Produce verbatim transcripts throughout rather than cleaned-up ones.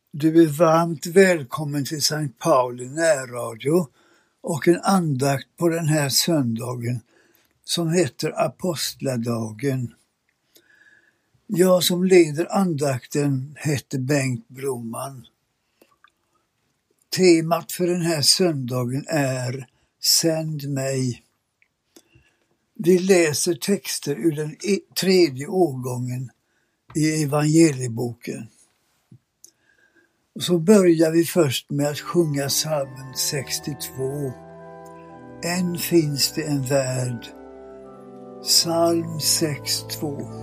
Du är varmt välkommen till Sankt Pauli närradio och en andakt på den här söndagen som heter Apostladagen. Jag som leder andakten heter Bengt Broman. Temat för den här söndagen är Sänd mig. Vi läser texter ur den tredje årgången i evangelieboken. Och så börjar vi först med att sjunga psalmen sextiotvå. Än finns det en värld. Psalm sextiotvå.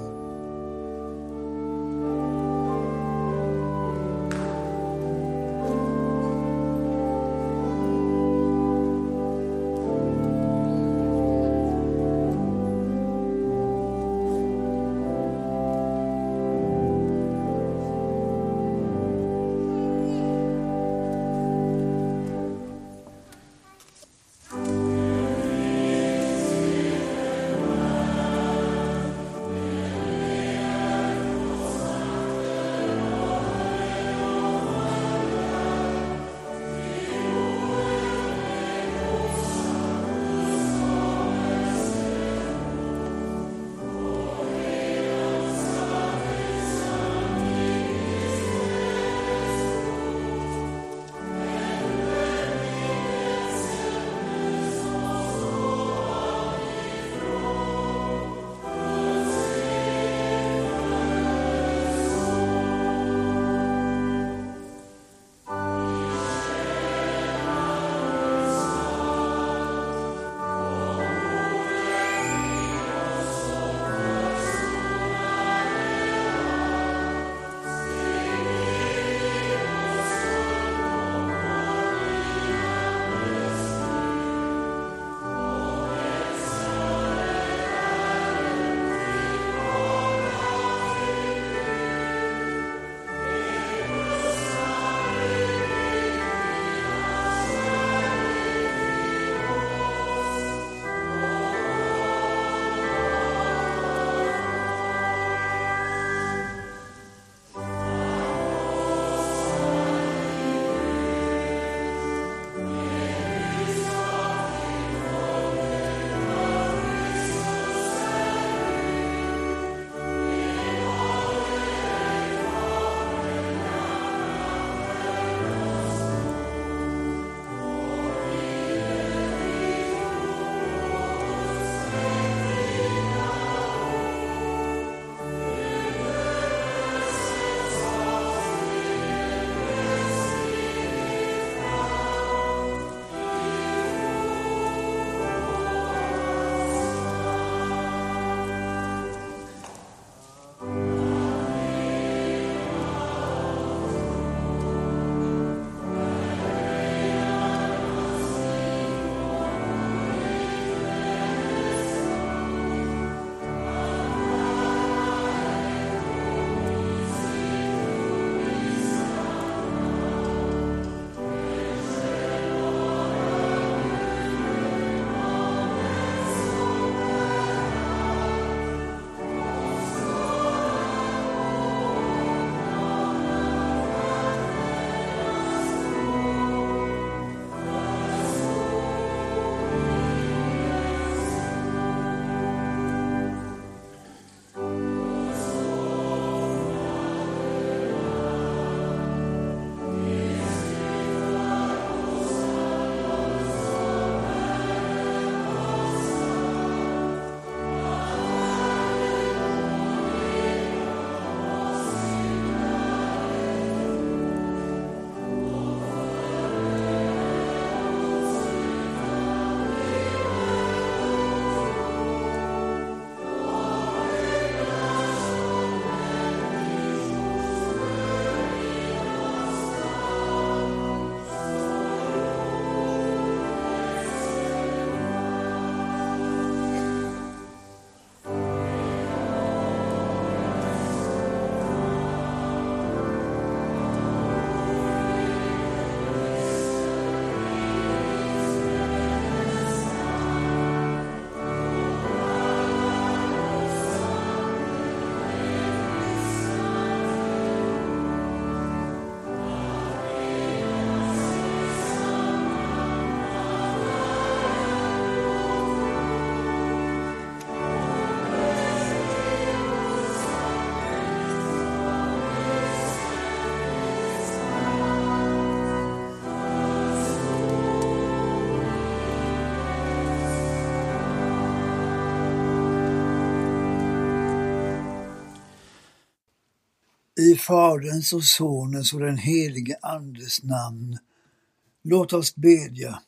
I Faderns och Sonens och den helige Andes namn. Låt oss bedja.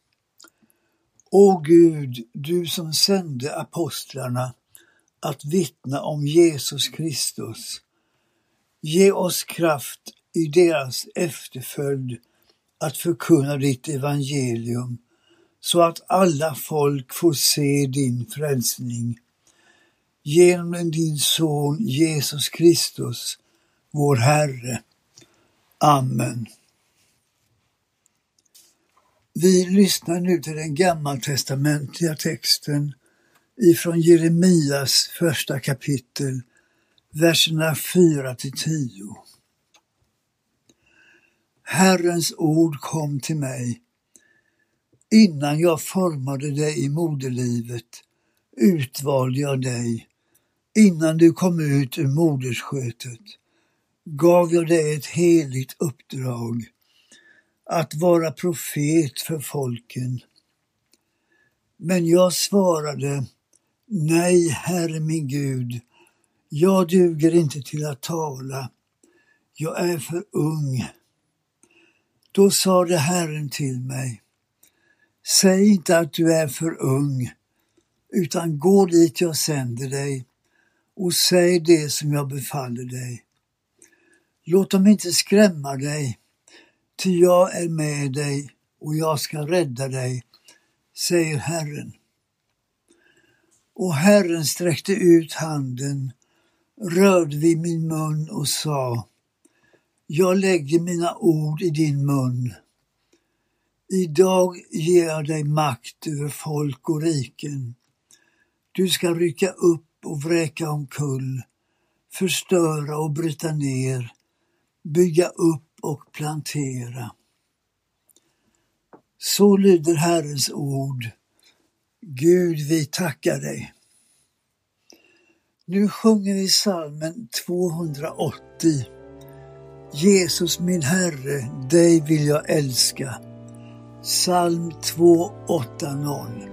O Gud, du som sände apostlarna att vittna om Jesus Kristus. Ge oss kraft i deras efterföljd att förkunna ditt evangelium, så att alla folk får se din frälsning. Genom din son Jesus Kristus, vår Herre. Amen. Vi lyssnar nu till den gammaltestamentliga texten ifrån Jeremias första kapitel, verserna fyra till tio. Herrens ord kom till mig. Innan jag formade dig i moderlivet utvalde jag dig. Innan du kom ut ur moderskötet gav jag dig ett heligt uppdrag, att vara profet för folken. Men jag svarade, nej, Herre min Gud, jag duger inte till att tala. Jag är för ung. Då sade Herren till mig, säg inte att du är för ung, utan gå dit jag sänder dig och säg det som jag befaller dig. Låt dem inte skrämma dig, ty jag är med dig och jag ska rädda dig, säger Herren. Och Herren sträckte ut handen, rörde vid min mun och sa, jag lägger mina ord i din mun. Idag ger jag dig makt över folk och riken. Du ska rycka upp och vräka omkull, förstöra och bryta ner, bygga upp och plantera. Så lyder Herrens ord. Gud, vi tackar dig. Nu sjunger vi psalmen tvåhundraåttio. Jesus min Herre, dig vill jag älska. Psalm tvåhundraåttio.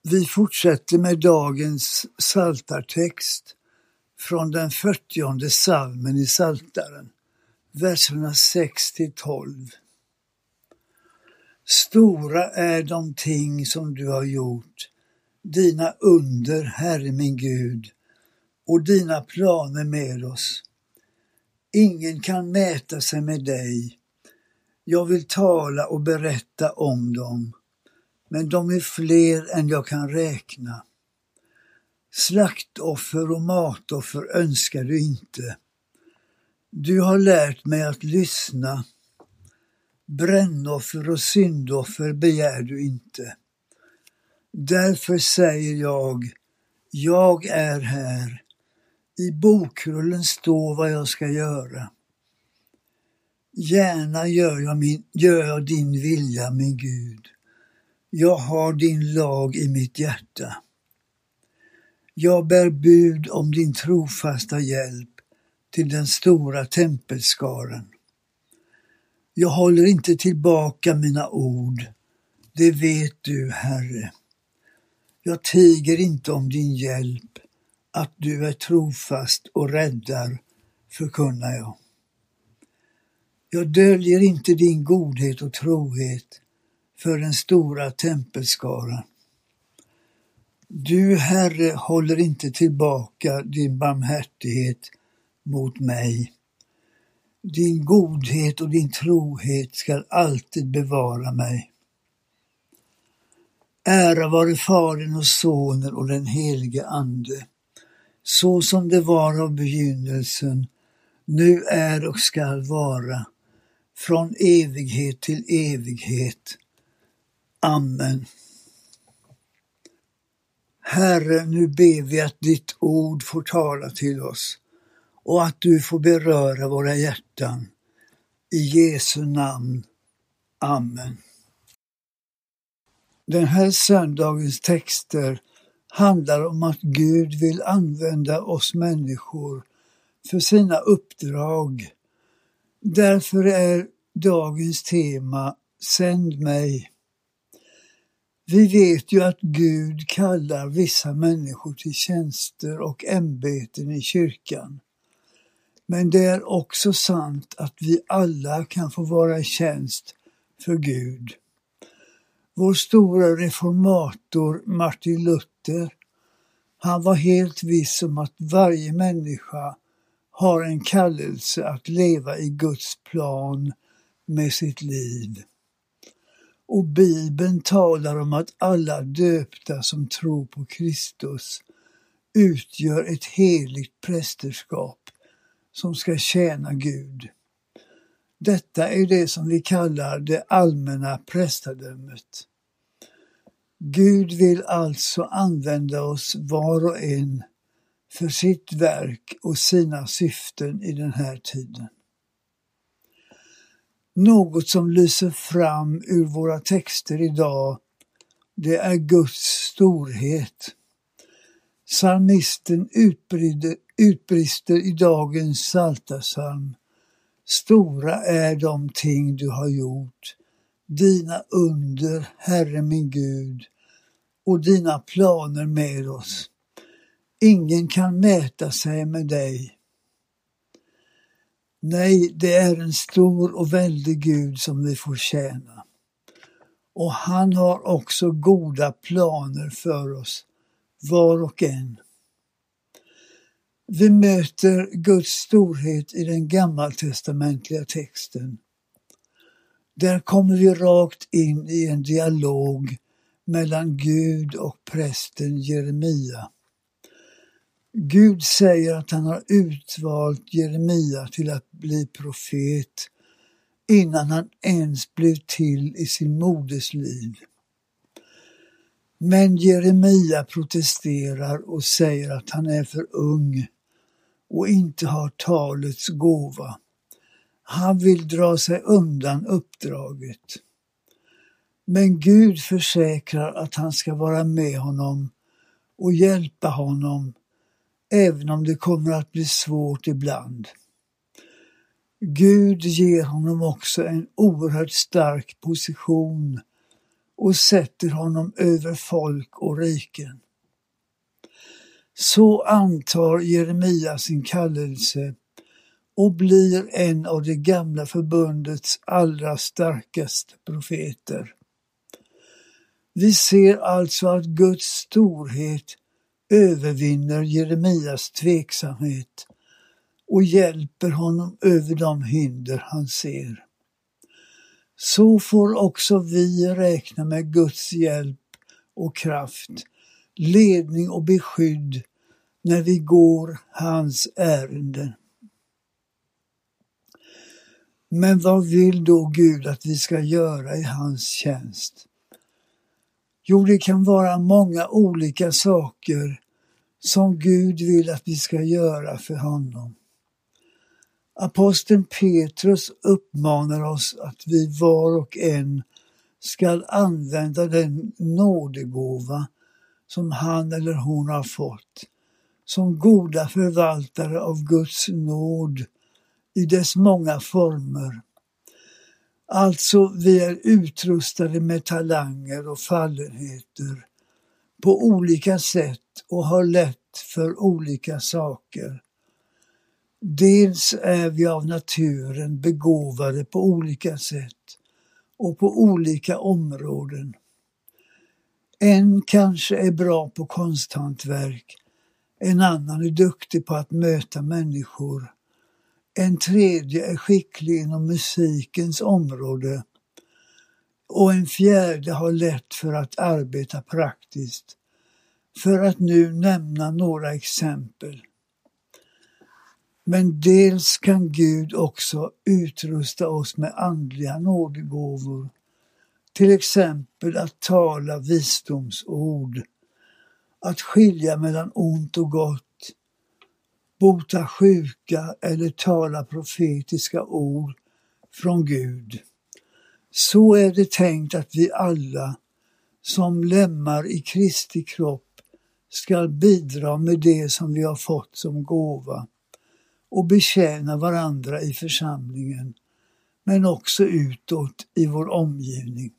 Vi fortsätter med dagens psaltartext från den fyrtionde psalmen i Psaltaren, verserna sex till tolv. Stora är de ting som du har gjort, dina under, Herre min Gud, och dina planer med oss. Ingen kan mäta sig med dig. Jag vill tala och berätta om dem, men de är fler än jag kan räkna. Slaktoffer och matoffer önskar du inte. Du har lärt mig att lyssna. Brännoffer och syndoffer begär du inte. Därför säger jag, jag är här. I bokrullen står vad jag ska göra. Gärna gör jag, min, gör jag din vilja, min Gud. Jag har din lag i mitt hjärta. Jag bär bud om din trofasta hjälp till den stora tempelskaran. Jag håller inte tillbaka mina ord, det vet du, Herre. Jag tiger inte om din hjälp, att du är trofast och räddar, förkunnar jag. Jag döljer inte din godhet och trohet för den stora tempelskaran. Du, Herre, håller inte tillbaka din barmhärtighet mot mig. Din godhet och din trohet ska alltid bevara mig. Ära vare Fadern och Sonen och den helige Ande, så som det var av begynnelsen, nu är och skall vara, från evighet till evighet. Amen. Herre, nu ber vi att ditt ord får tala till oss och att du får beröra våra hjärtan. I Jesu namn. Amen. Den här söndagens texter handlar om att Gud vill använda oss människor för sina uppdrag. Därför är dagens tema Sänd mig. Vi vet ju att Gud kallar vissa människor till tjänster och ämbeten i kyrkan. Men det är också sant att vi alla kan få vara i tjänst för Gud. Vår stora reformator Martin Luther, han var helt viss om att varje människa har en kallelse att leva i Guds plan med sitt liv. Och Bibeln talar om att alla döpta som tror på Kristus utgör ett heligt prästerskap som ska tjäna Gud. Detta är det som vi kallar det allmänna prästadömet. Gud vill alltså använda oss var och en för sitt verk och sina syften i den här tiden. Något som lyser fram ur våra texter idag, det är Guds storhet. Psalmisten utbrister, utbrister i dagens psaltarpsalm: Stora är de ting du har gjort, dina under, Herre min Gud, och dina planer med oss. Ingen kan mäta sig med dig. Nej, det är en stor och väldig Gud som vi får tjäna. Och han har också goda planer för oss, var och en. Vi möter Guds storhet i den gammaltestamentliga texten. Där kommer vi rakt in i en dialog mellan Gud och prästen Jeremia. Gud säger att han har utvalt Jeremia till att bli profet innan han ens blev till i sin moders liv. Men Jeremia protesterar och säger att han är för ung och inte har talets gåva. Han vill dra sig undan uppdraget. Men Gud försäkrar att han ska vara med honom och hjälpa honom, även om det kommer att bli svårt ibland. Gud ger honom också en oerhört stark position och sätter honom över folk och riken. Så antar Jeremia sin kallelse och blir en av det gamla förbundets allra starkaste profeter. Vi ser alltså att Guds storhet övervinner Jeremias tveksamhet och hjälper honom över de hinder han ser. Så får också vi räkna med Guds hjälp och kraft, ledning och beskydd när vi går hans ärenden. Men vad vill då Gud att vi ska göra i hans tjänst? Jo, det kan vara många olika saker som Gud vill att vi ska göra för honom. Aposteln Petrus uppmanar oss att vi var och en ska använda den nådegåva som han eller hon har fått, som goda förvaltare av Guds nåd i dess många former. Alltså, vi är utrustade med talanger och fallenheter på olika sätt och har lätt för olika saker. Dels är vi av naturen begåvade på olika sätt och på olika områden. En kanske är bra på konsthantverk, en annan är duktig på att möta människor. En tredje är skicklig inom musikens område och en fjärde har lätt för att arbeta praktiskt. För att nu nämna några exempel. Men dels kan Gud också utrusta oss med andliga nådegåvor. Till exempel att tala visdomsord, att skilja mellan ont och gott, bota sjuka eller tala profetiska ord från Gud. Så är det tänkt att vi alla som lemmar i Kristi kropp ska bidra med det som vi har fått som gåva och betjäna varandra i församlingen, men också utåt i vår omgivning.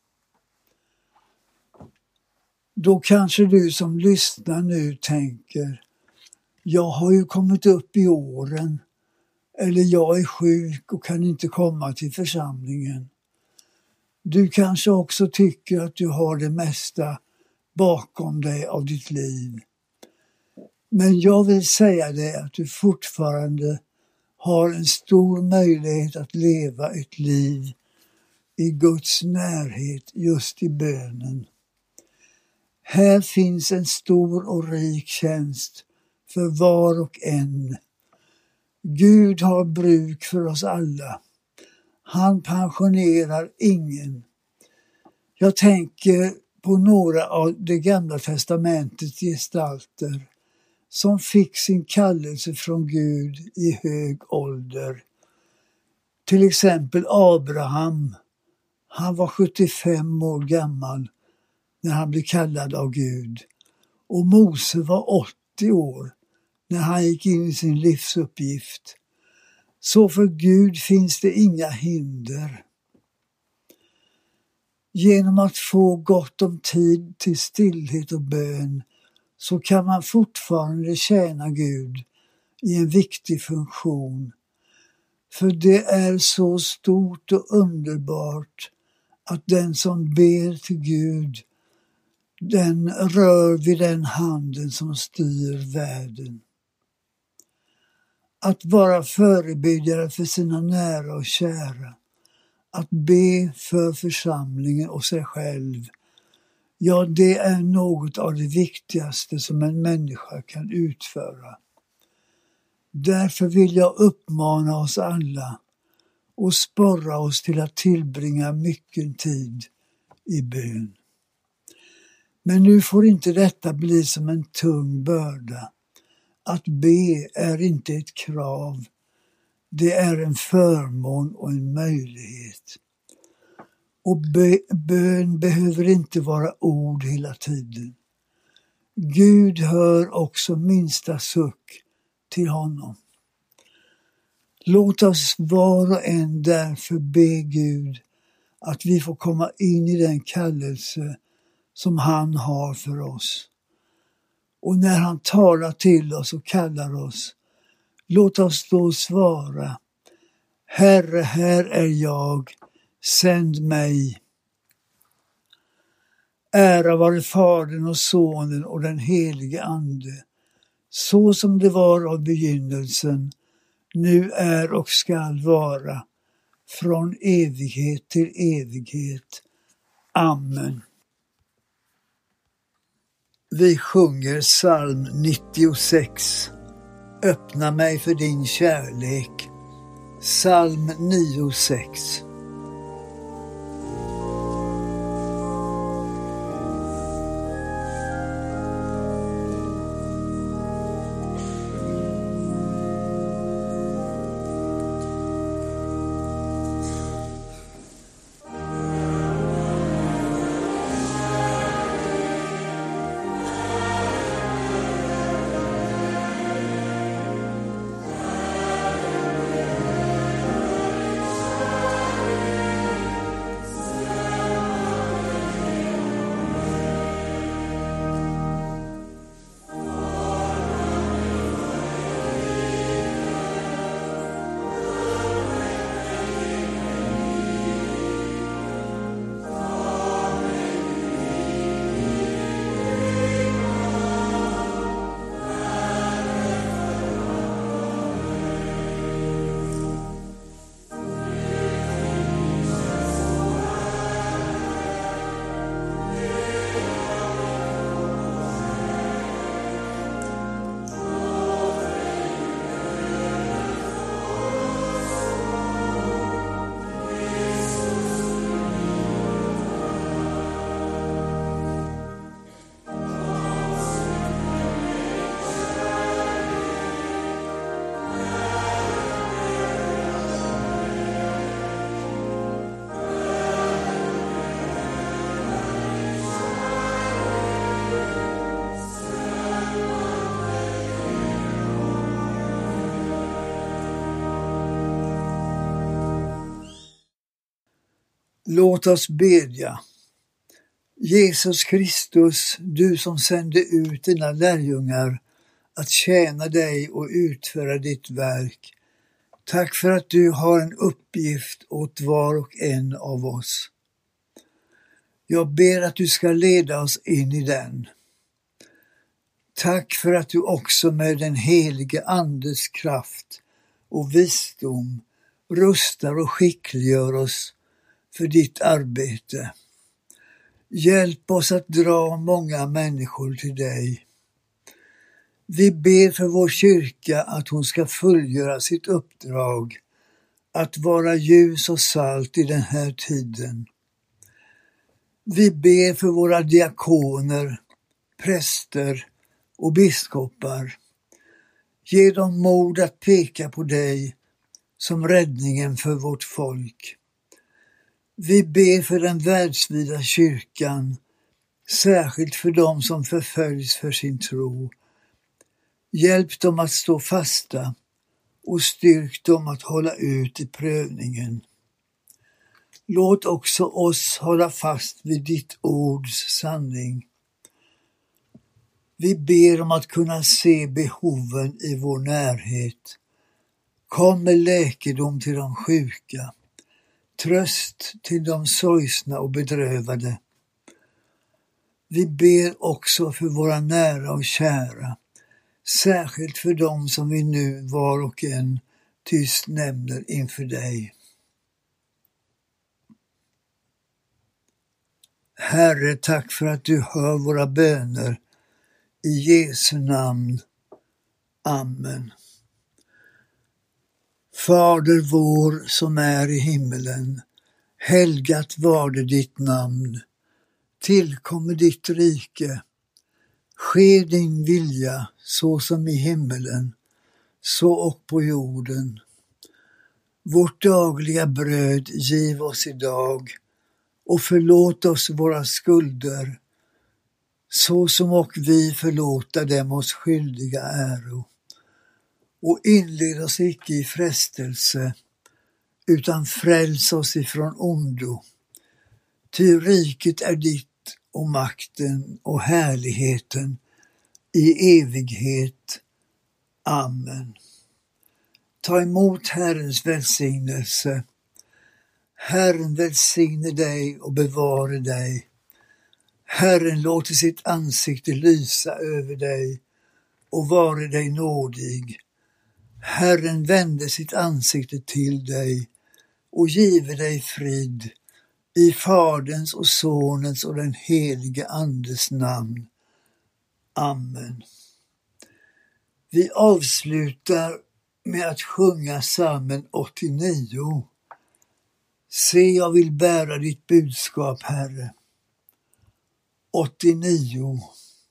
Då kanske du som lyssnar nu tänker, jag har ju kommit upp i åren, eller jag är sjuk och kan inte komma till församlingen. Du kanske också tycker att du har det mesta bakom dig av ditt liv. Men jag vill säga dig att du fortfarande har en stor möjlighet att leva ett liv i Guds närhet just i bönen. Här finns en stor och rik tjänst för var och en. Gud har bruk för oss alla. Han pensionerar ingen. Jag tänker på några av det gamla testamentets gestalter som fick sin kallelse från Gud i hög ålder. Till exempel Abraham. Han var sjuttiofem år gammal när han blev kallad av Gud. Och Mose var åttio år när han gick in i sin livsuppgift. Så för Gud finns det inga hinder. Genom att få gott om tid till stillhet och bön så kan man fortfarande tjäna Gud i en viktig funktion. För det är så stort och underbart att den som ber till Gud, den rör vid den handen som styr världen. Att vara förebedjare för sina nära och kära, att be för församlingen och sig själv, ja, det är något av det viktigaste som en människa kan utföra. Därför vill jag uppmana oss alla och sporra oss till att tillbringa mycket tid i bön. Men nu får inte detta bli som en tung börda. Att be är inte ett krav. Det är en förmån och en möjlighet. Och bön behöver inte vara ord hela tiden. Gud hör också minsta suck till honom. Låt oss var och en därför be Gud att vi får komma in i den kallelse som han har för oss. Och när han talar till oss och kallar oss, låt oss då svara: Herre, här är jag, sänd mig. Ära vare Fadern och Sonen och den helige Ande, så som det var av begynnelsen, nu är och skall vara, från evighet till evighet. Amen. Vi sjunger psalm nittiosex. Öppna mig för din kärlek. Psalm nio sex. Låt oss bedja. Jesus Kristus, du som sände ut dina lärjungar att tjäna dig och utföra ditt verk. Tack för att du har en uppgift åt var och en av oss. Jag ber att du ska leda oss in i den. Tack för att du också med den helige Andes kraft och visdom rustar och skickliggör oss för ditt arbete. Hjälp oss att dra många människor till dig. Vi ber för vår kyrka att hon ska fullgöra sitt uppdrag, att vara ljus och salt i den här tiden. Vi ber för våra diakoner, präster och biskopar. Ge dem mod att peka på dig som räddningen för vårt folk. Vi ber för den världsvida kyrkan, särskilt för dem som förföljs för sin tro. Hjälp dem att stå fasta och styrk dem att hålla ut i prövningen. Låt också oss hålla fast vid ditt ords sanning. Vi ber om att kunna se behoven i vår närhet. Kom med läkedom till de sjuka. Tröst till de sorgsna och bedrövade. Vi ber också för våra nära och kära, särskilt för dem som vi nu var och en tyst nämner inför dig. Herre, tack för att du hör våra böner. I Jesu namn. Amen. Fader vår som är i himmelen, helgat varde ditt namn. Tillkommer ditt rike. Ske din vilja så som i himmelen, så och på jorden. Vårt dagliga bröd giv oss idag och förlåt oss våra skulder, så som och vi förlåta dem oss skyldiga äro. Och inled oss icke i frestelse, utan fräls oss ifrån ondo. Ty riket är ditt och makten och härligheten i evighet. Amen. Ta emot Herrens välsignelse. Herren välsigne dig och bevare dig. Herren låter sitt ansikte lysa över dig och vare dig nådig. Herren vände sitt ansikte till dig och give dig frid. I Faderns och Sonens och den helige Andes namn. Amen. Vi avslutar med att sjunga psalmen åttionio. Se, jag vill bära ditt budskap, Herre. åttionio.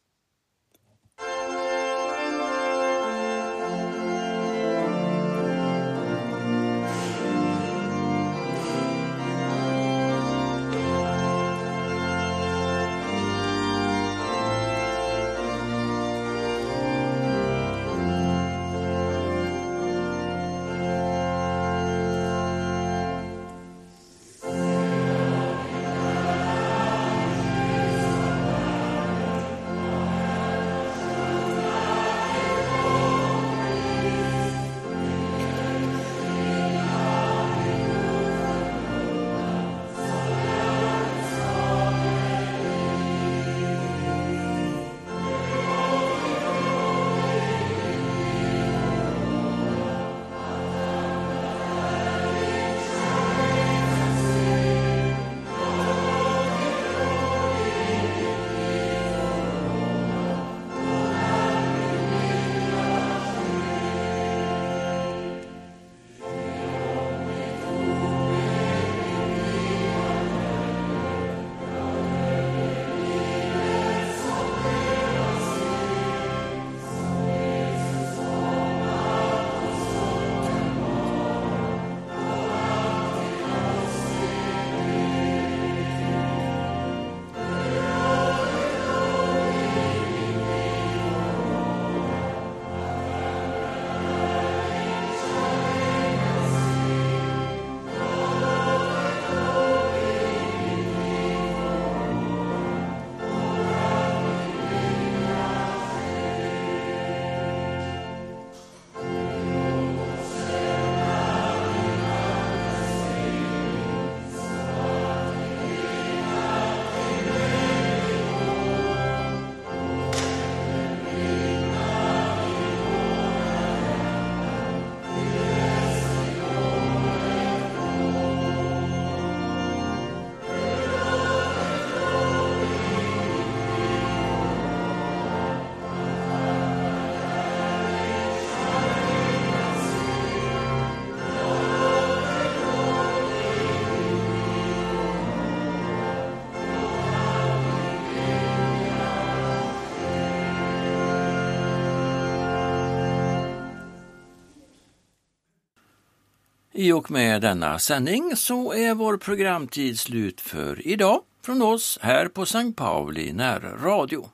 I och med denna sändning så är vår programtid slut för idag från oss här på Sankt Pauli närradio.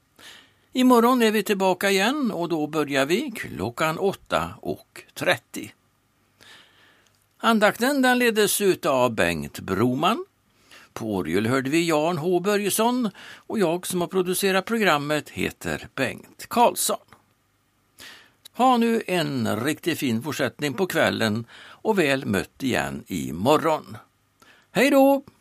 Imorgon är vi tillbaka igen och då börjar vi klockan åtta och trettio. Andakten den leddes ut av Bengt Broman. På orgel hörde vi Jan H. Börjesson och jag som har producerat programmet heter Bengt Karlsson. Ha nu en riktigt fin fortsättning på kvällen och väl mött igen imorgon. Hej då!